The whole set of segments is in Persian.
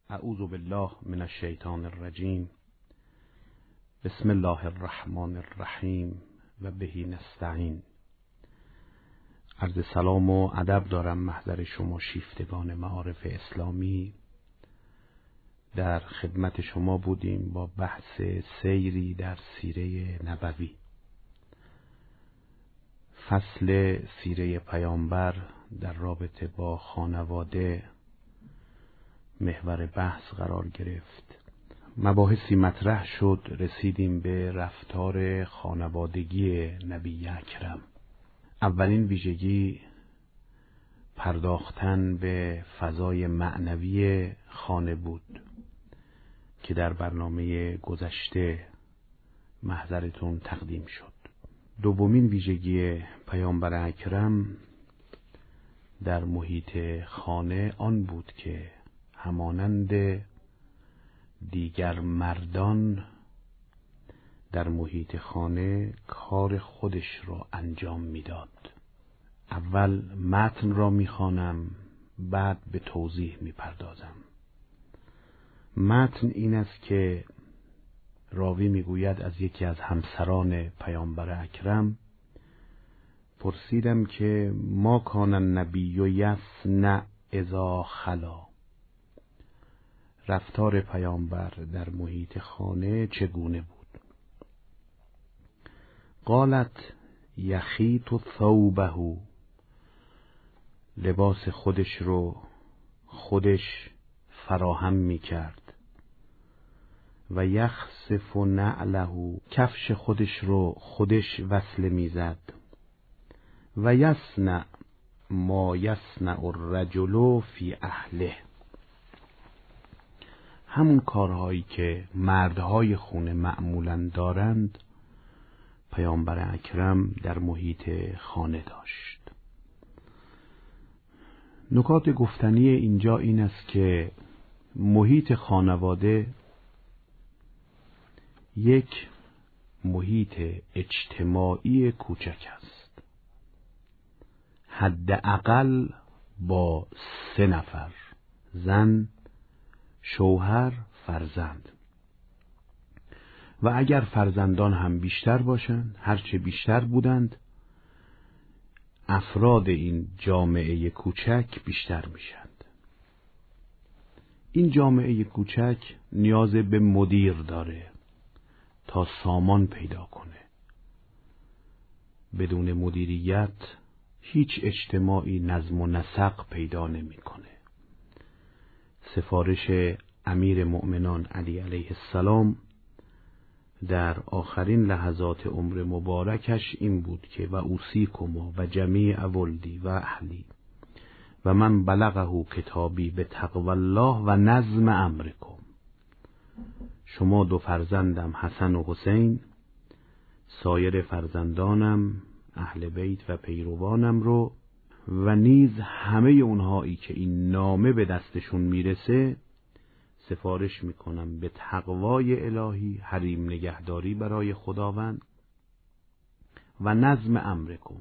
اعوذ بالله من الشیطان الرجیم. بسم الله الرحمن الرحیم و به نستعین. عرض سلام و ادب دارم محضر شما شیفتگان معارف اسلامی. در خدمت شما بودیم با بحث سیری در سیره نبوی. فصل سیره پیامبر در رابطه با خانواده محور بحث قرار گرفت. مباحثی مطرح شد، رسیدیم به رفتار خانوادگی نبی اکرم. اولین ویژگی پرداختن به فضای معنوی خانه بود که در برنامه گذشته محضرتون تقدیم شد. دومین ویژگی پیامبر اکرم در محیط خانه آن بود که همانند دیگر مردان در محیط خانه کار خودش را انجام میداد. اول متن را میخوانم، بعد به توضیح میپردازم. متن این است که راوی میگوید از یکی از همسران پیامبر اکرم پرسیدم که ما کان النبی یصنع اذا خلا، رفتار پیامبر در محیط خانه چگونه بود؟ قالت یخیط ثوبه، لباس خودش رو خودش فراهم میکرد. و یخسف نعله، کفش خودش رو خودش وصله میزد. و یصنع ما یصنع الرجل فی اهله، همون کارهایی که مردهای خونه معمولاً دارند پیامبر اکرم در محیط خانه داشت. نکات گفتنی اینجا این است که محیط خانواده یک محیط اجتماعی کوچک است، حداقل با 3 نفر، زن، شوهر، فرزند. و اگر فرزندان هم بیشتر باشند، هرچه بیشتر بودند افراد این جامعه کوچک بیشتر میشند. این جامعه کوچک نیاز به مدیر داره تا سامان پیدا کنه. بدون مدیریت هیچ اجتماعی نظم و نسق پیدا نمیکنه. سفارش امیر مؤمنان علی علیه السلام در آخرین لحظات عمر مبارکش این بود که و اوصیکما و جمیع ولدی و اهلی و من بلغه کتابی به تقوی الله و نظم امرکم. شما 2 فرزندم حسن و حسین، سایر فرزندانم، اهل بیت و پیروانم رو و نیز همه اونهایی که این نامه به دستشون میرسه سفارش میکنم به تقوای الهی، حریم نگهداری برای خداوند و نظم امرکم،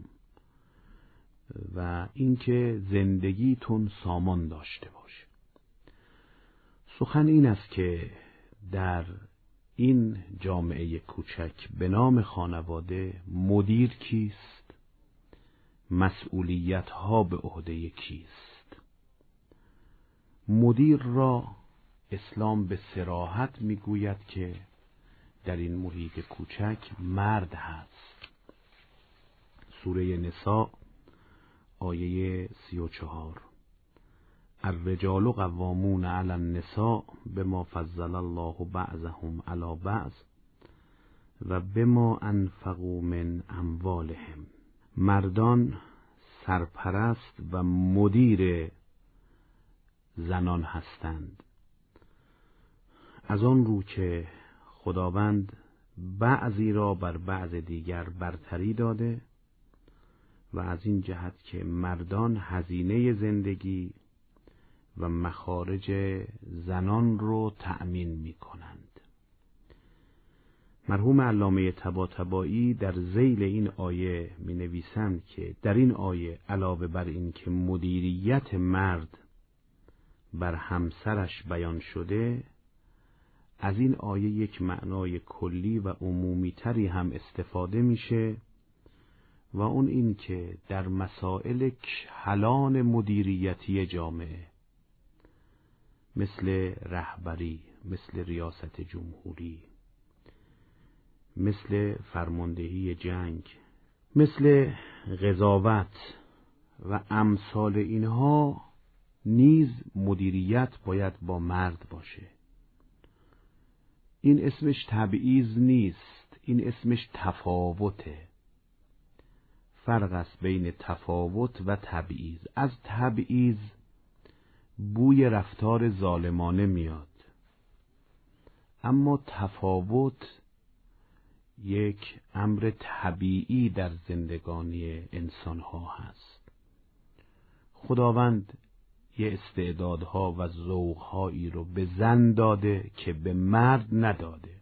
و اینکه زندگیتون سامان داشته باشه. سخن این است که در این جامعه کوچک به نام خانواده مدیر کیست؟ مسئولیت ها به عهده کیست؟ مدیر را اسلام به صراحت میگوید که در این محیط کوچک مرد هست. سوره نساء آیه 34. الرجال قوامون علی النساء بما فضل الله بعضهم علی بعض و بما انفقوا من اموالهم. مردان سرپرست و مدیر زنان هستند، از آن رو که خداوند بعضی را بر بعض دیگر برتری داده و از این جهت که مردان هزینه زندگی و مخارج زنان رو تأمین می کنند. مرحوم علامه طباطبایی در ذیل این آیه می نویسند که در این آیه علاوه بر این که مدیریت مرد بر همسرش بیان شده، از این آیه یک معنای کلی و عمومی تری هم استفاده میشه و اون این که در مسائل کلان مدیریتی جامعه مثل رهبری، مثل ریاست جمهوری، مثل فرماندهی جنگ، مثل قضاوت و امثال اینها نیز مدیریت باید با مرد باشه. این اسمش تبعیض نیست، این اسمش تفاوته. فرق است بین تفاوت و تبعیض. از تبعیض بوی رفتار ظالمانه میاد، اما تفاوت یک امر طبیعی در زندگانی انسان ها هست. خداوند یه استعدادها و ذوقهایی رو به زن داده که به مرد نداده.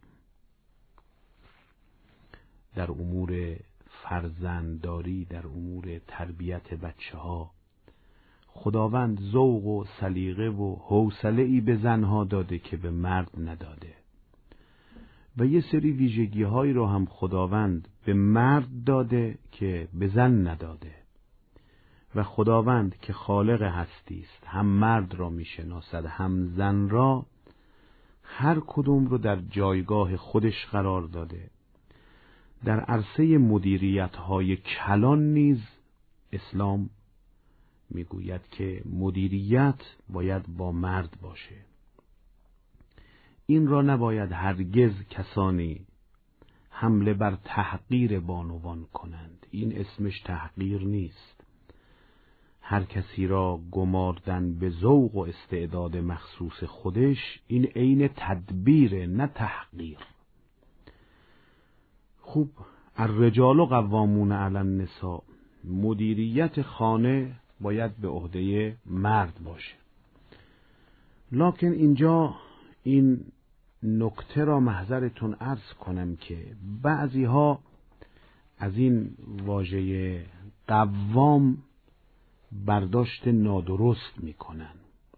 در امور فرزندداری، در امور تربیت بچه ها خداوند ذوق و سلیقه و حوصله‌ای به زنها داده که به مرد نداده و یه سری ویژگی‌هایی رو هم خداوند به مرد داده که به زن نداده. و خداوند که خالق هستی است، هم مرد را میشناسد هم زن را، هر کدوم رو در جایگاه خودش قرار داده. در عرصه مدیریت‌های کلان نیز اسلام میگوید که مدیریت باید با مرد باشه. این را نباید هرگز کسانی حمله بر تحقیر بانوان کنند. این اسمش تحقیر نیست. هر کسی را گماردن به ذوق و استعداد مخصوص خودش، این عین تدبیر نه تحقیر. خوب، الرجال قوامون علی النساء، مدیریت خانه باید به عهده مرد باشه. لکن اینجا این نکته را محضرتون عرض کنم که بعضی ها از این واژه قوام برداشت نادرست میکنن.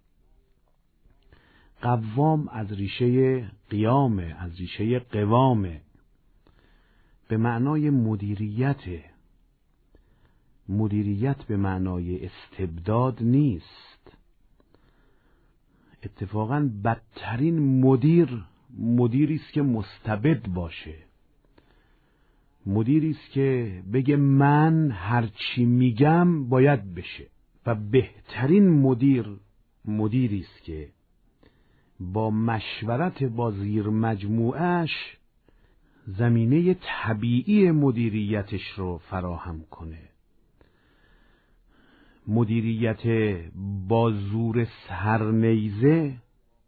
قوام از ریشه قیامه، از ریشه قوامه، به معنای مدیریته. مدیریت به معنای استبداد نیست. اتفاقاً بدترین مدیری است که مستبد باشه. مدیری است که بگه من هر چی میگم باید بشه. و بهترین مدیری است که با مشورت با زیر مجموعش زمینه طبیعی مدیریتش رو فراهم کنه. مدیریت با زور سرنیزه،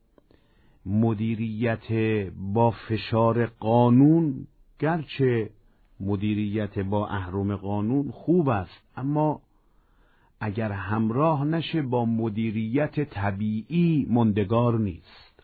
مدیریت با فشار قانون، گرچه مدیریت با اهرم قانون خوب است، اما اگر همراه نشه با مدیریت طبیعی ماندگار نیست.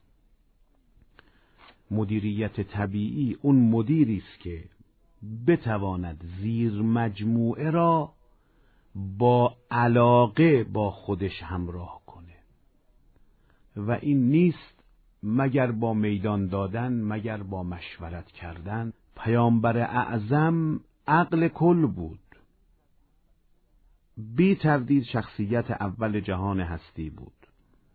مدیریت طبیعی اون مدیری است که بتواند زیر مجموعه را با علاقه با خودش همراه کنه و این نیست مگر با میدان دادن، مگر با مشورت کردن. پیامبر اعظم عقل کل بود، بی تردید شخصیت اول جهان هستی بود،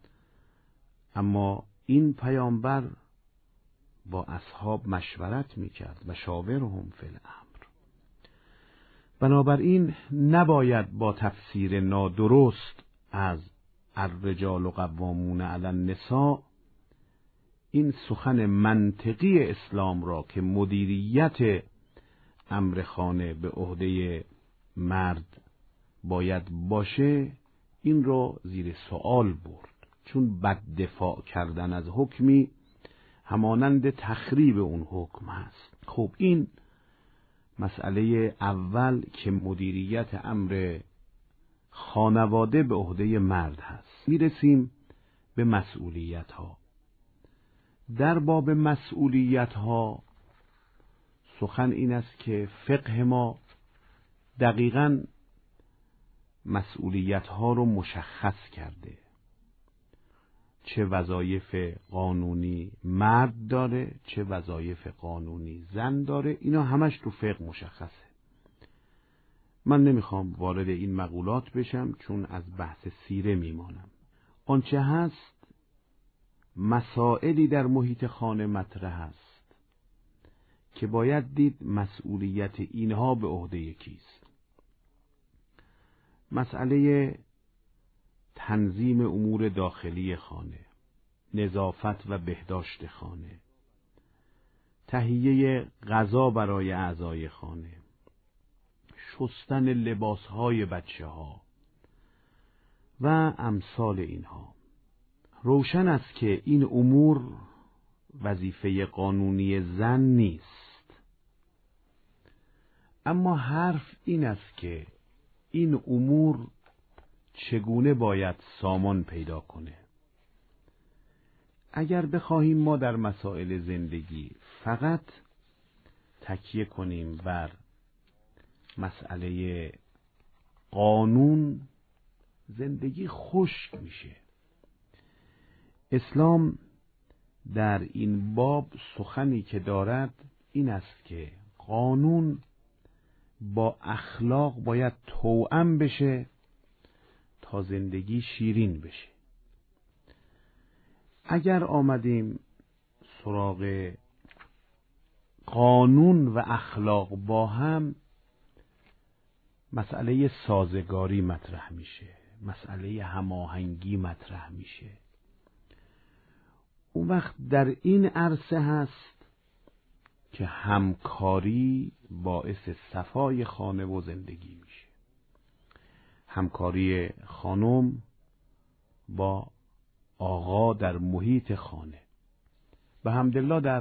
اما این پیامبر با اصحاب مشورت میکرد و شاورهم فی الامر. بنابراین نباید با تفسیر نادرست از الرجال قوامون علی النساء این سخن منطقی اسلام را که مدیریت امر خانه به عهده مرد باید باشه، این را زیر سوال برد، چون بد دفاع کردن از حکمی همانند تخریب اون حکم هست. خب این مسئله اول که مدیریت امر خانواده به عهده مرد هست. میرسیم به مسئولیت ها. در باب مسئولیت ها سخن این است که فقه ما دقیقاً مسئولیت ها رو مشخص کرده. چه وظایف قانونی مرد داره، چه وظایف قانونی زن داره. اینا همش تو فقه مشخصه. من نمیخوام وارد این مقولات بشم چون از بحث سیره میمانم. آنچه هست مسائلی در محیط خانه مطرح است که باید دید مسئولیت اینها به عهده کیست. مسئله تنظیم امور داخلی خانه، نظافت و بهداشت خانه، تهیه غذا برای اعضای خانه، شستن لباسهای بچه‌ها و امثال اینها. روشن است که این امور وظیفه قانونی زن نیست، اما حرف این است که این امور چگونه باید سامان پیدا کنه. اگر بخواهیم ما در مسائل زندگی فقط تکیه کنیم بر مسئله قانون، زندگی خشک میشه. اسلام در این باب سخنی که دارد این است که قانون با اخلاق باید توأم بشه تا زندگی شیرین بشه. اگر آمدیم سراغ قانون و اخلاق با هم، مسئله سازگاری مطرح میشه، مسئله هماهنگی مطرح میشه. اون وقت در این عرصه هست که همکاری باعث صفای خانه و زندگی میشه. همکاری خانم با آقا در محیط خانه. به حمدالله در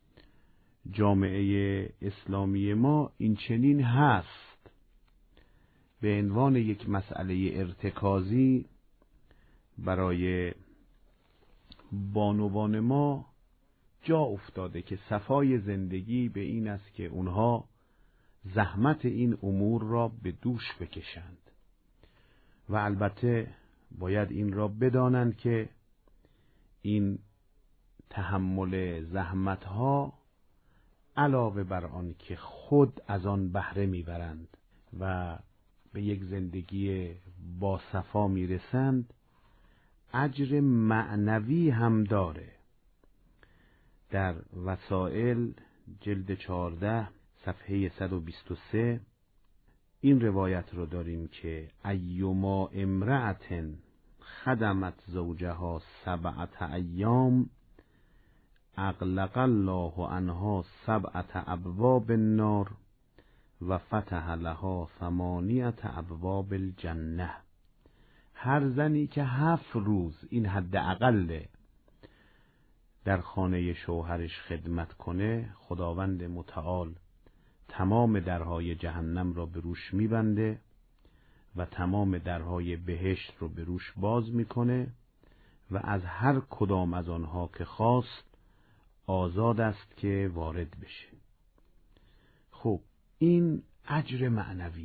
جامعه اسلامی ما این چنین هست. به عنوان یک مسئله ارتکازی برای بانوان ما جا افتاده که صفای زندگی به این است که اونها زحمت این امور را به دوش بکشند و البته باید این را بدانند که این تحمل زحمتها علاوه بر آن که خود از آن بهره میبرند و به یک زندگی با صفا میرسند، اجر معنوی هم داره. در وسائل جلد 14 صفحه 123 این روایت رو داریم که ایما امرأة خدمت زوجها 7 ایام اغلق الله عنها 7 ابواب النار و فتح لها 8 ابواب الجنه. هر زنی که 7 روز، این حد اقله، در خانه شوهرش خدمت کنه، خداوند متعال تمام درهای جهنم را به روش میبنده و تمام درهای بهشت رو به روش باز میکنه و از هر کدام از آنها که خواست آزاد است که وارد بشه. خب این اجر معنوی.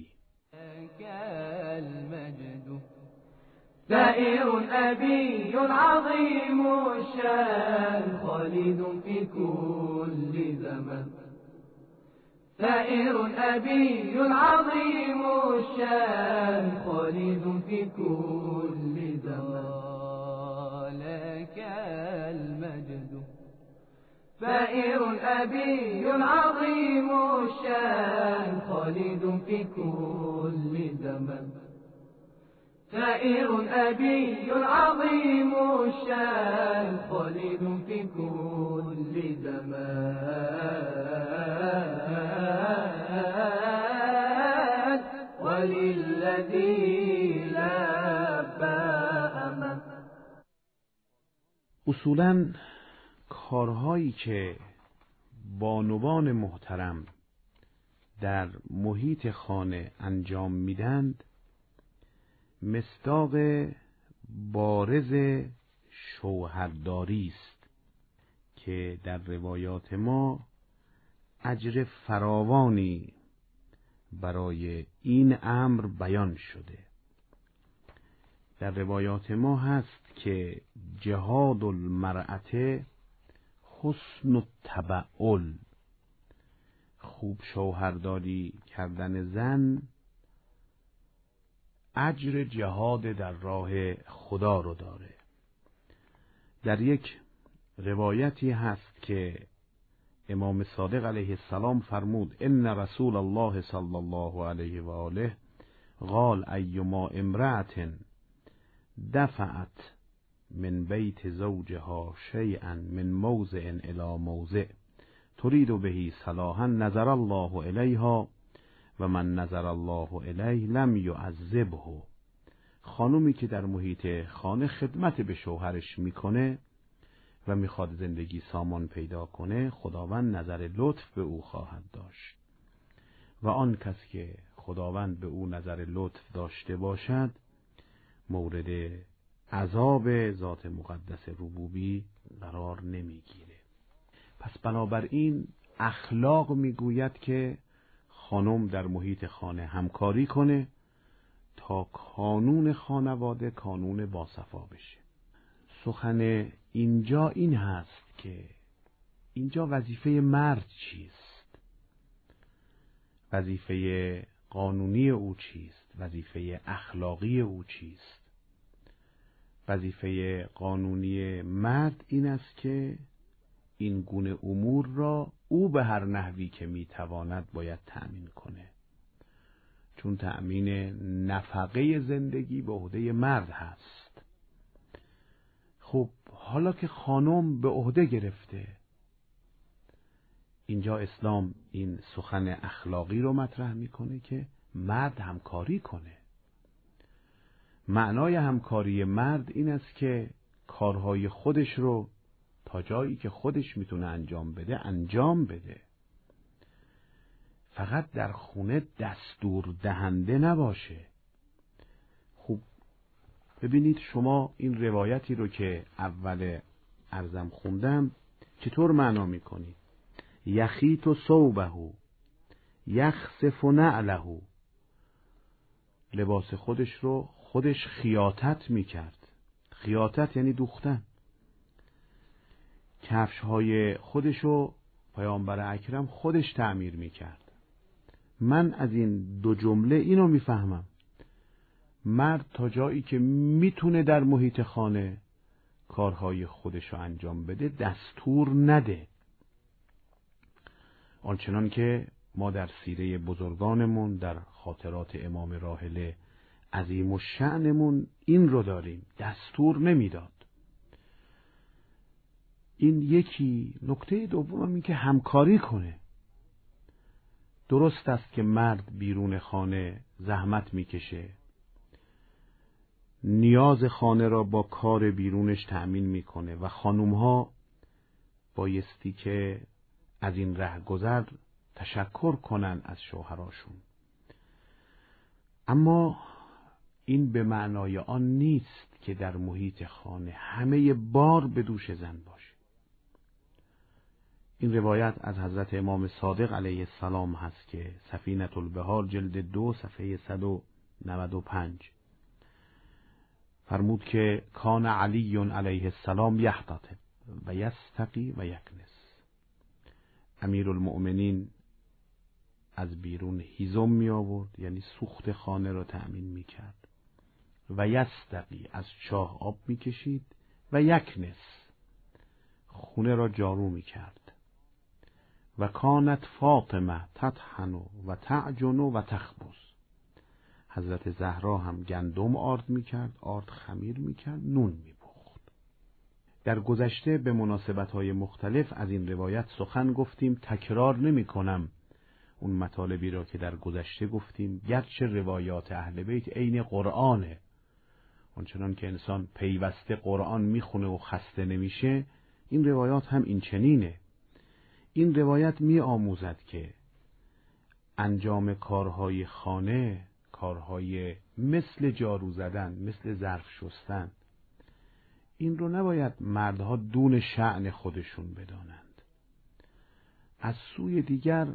ثائر أبي عظيم الشان خالد في كل زمان. ثائر أبي عظيم الشان خالد في كل زمان. لك المجد. ثائر أبي عظيم الشان خالد في كل زمان. ثائر أبي عظيم الشان خالد في كل زمان. وللذي لا بأمن. اصولاً کارهایی که بانوان محترم در محیط خانه انجام میدند مصداق بارز شوهرداری است که در روایات ما اجر فراوانی برای این امر بیان شده. در روایات ما هست که جهاد المرأة حسن التبعل، خوب شوهرداری کردن زن اجر جهاد در راه خدا رو داره. در یک روایتی هست که امام صادق علیه السلام فرمود ان رسول الله صلی الله علیه و آله قال ایما امرأة دفعت من بیت زوجها شیئا من موضع الی موضع ترید به صلاحا نظر الله الیها و من نظر الله الیه لم یعذبه. خانومی که در محیط خانه خدمت به شوهرش میکنه و میخواد زندگی سامان پیدا کنه، خداوند نظر لطف به او خواهد داشت و آن کس که خداوند به او نظر لطف داشته باشد مورد عذاب ذات مقدس ربوبی قرار نمیگیره. پس بنابراین اخلاق میگوید که خانم در محیط خانه همکاری کنه تا کانون خانواده کانون باصفا بشه. سخن اینجا این هست که اینجا وظیفه مرد چیست؟ وظیفه قانونی او چیست؟ وظیفه اخلاقی او چیست؟ وظیفه قانونی مرد این است که این گونه امور را او به هر نحوی که میتواند باید تأمین کنه، چون تأمین نفقه زندگی به عهده مرد هست. خب حالا که خانم به عهده گرفته، اینجا اسلام این سخن اخلاقی رو مطرح میکنه که مرد همکاری کنه. معنای همکاری مرد این است که کارهای خودش رو تا جایی که خودش میتونه انجام بده. فقط در خونه دستور دهنده نباشه. خوب ببینید شما این روایتی رو که اول عرضم خوندم چطور معنا میکنید؟ یخیط ثوبه یخسف نعله، لباس خودش رو خودش خیاطت میکرد. خیاطت یعنی دوختن. کفش های خودش رو پیامبر اکرم خودش تعمیر میکرد. من از این دو جمله اینو میفهمم، مرد تا جایی که میتونه در محیط خانه کارهای خودش رو انجام بده دستور نده. آنچنان که ما در سیره بزرگانمون در خاطرات امام راحله عظیم الشأنمون این رو داریم، دستور نمیداد. این یکی. نکته دوم این که همکاری کنه. درست است که مرد بیرون خانه زحمت میکشه، نیاز خانه را با کار بیرونش تأمین میکنه و خانومها بایستی که از این رهگذر تشکر کنن از شوهراشون. اما این به معنای آن نیست که در محیط خانه همه بار به دوش زن باشه. این روایت از حضرت امام صادق علیه السلام هست که سفینة البحار جلد 2 صفحه 195 فرمود که کان علی علیه السلام یحتطب و یستقی و یکنس. امیرالمؤمنین از بیرون هیزم می آورد، یعنی سوخت خانه را تأمین می کرد، و یستقی از چاه آب می کشید، و یکنس خونه را جارو می کرد. و کانت فاطمه تطحن و تعجن و تخبز. حضرت زهرا هم گندم آرد می کرد، آرد خمیر می کرد، نون می پخت. در گذشته به مناسبت‌های مختلف از این روایت سخن گفتیم، تکرار نمی کنم اون مطالبی را که در گذشته گفتیم. گرچه روایات اهل بیت عین قرآنه، اونچنان که انسان پیوسته قرآن میخونه و خسته نمیشه، این روایات هم این چنینه. این روایت می آموزد که انجام کارهای خانه، کارهای مثل جارو زدن، مثل ظرف شستن، این رو نباید مردها دون شأن خودشون بدانند. از سوی دیگر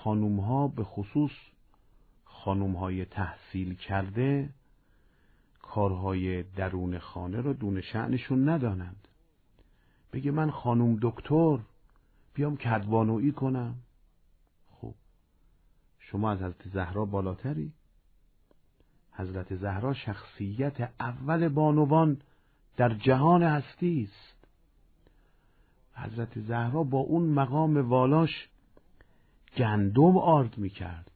خانومها، به خصوص خانومهای تحصیل کرده، کارهای درون خانه رو دون شأنشون ندانند. بگه من خانم دکتر بیام کدبانویی کنم. خب شما از حضرت زهرا بالاتری؟ حضرت زهرا شخصیت اول بانوان در جهان هستی است. حضرت زهرا با اون مقام والاش گندم آرد میکرد.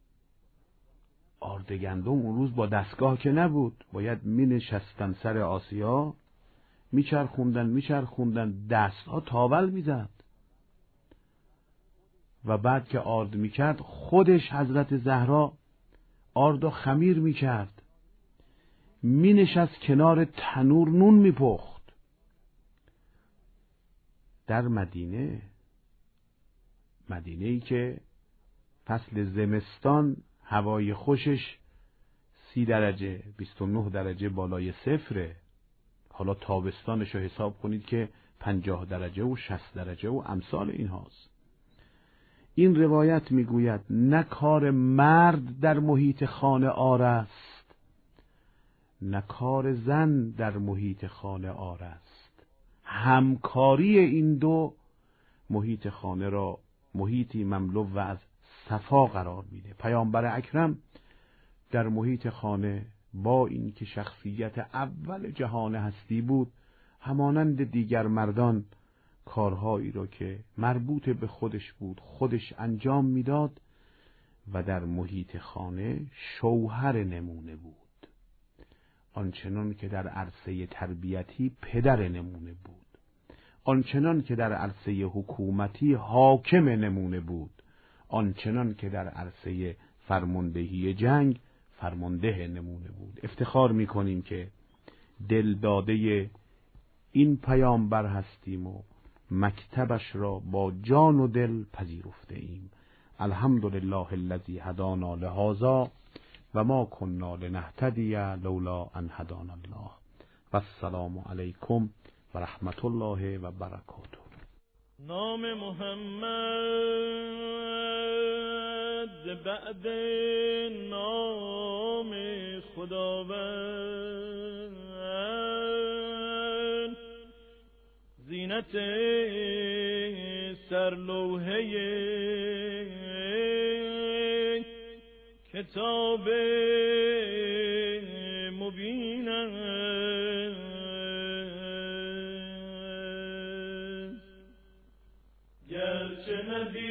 آرد گندم اون روز با دستگاه که نبود، باید می نشستن سر آسیا، میچرخوندن دستها تاول میزد و بعد که آرد میکرد خودش حضرت زهرا آرد و خمیر میکرد، مینشست کنار تنور نون میپخت. در مدینه‌ای که فصل زمستان هوای خوشش 30 درجه 29 درجه بالای صفره، حالا تابستانش رو حساب کنید که 50 درجه و 60 درجه و امثال این هاست. این روایت میگوید نه کار مرد در محیط خانه عار است، نه کار زن در محیط خانه عار است. همکاری این دو محیط خانه را محیطی مملو و از صفا قرار میده. پیامبر اکرم در محیط خانه با این که شخصیت اول جهان هستی بود، همانند دیگر مردان کارهایی را که مربوط به خودش بود خودش انجام میداد و در محیط خانه شوهر نمونه بود. آنچنان که در عرصه تربیتی پدر نمونه بود، آنچنان که در عرصه حکومتی حاکم نمونه بود، آنچنان که در عرصه فرماندهی جنگ فرمانده نمونه بود. افتخار میکنیم که دل داده این پیامبر هستیم و مکتبش را با جان و دل پذیرفته ایم. الحمدلله الذی هدانا لهذا و ما کنا لنهتدی لولا ان هدانا الله. و السلام علیکم و رحمت الله و برکاته. نام محمد بعد نام خداوند، زینت سرلوحه کتاب مبین است. گرچه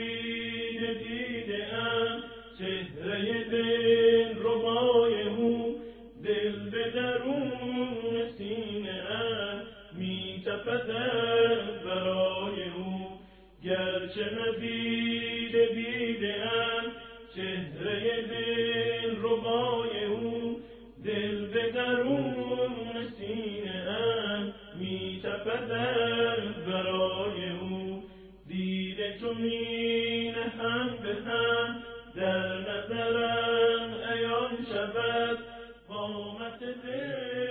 دیده ام چهره دل ربای او، دل به درون سینه ام می تپد برای او. گرچه دیده ام چهره دل ربای او، دل به درون سینه ام می تپد برای او. دیده چو می نهم به هم در نظرم عیان شود قامت دل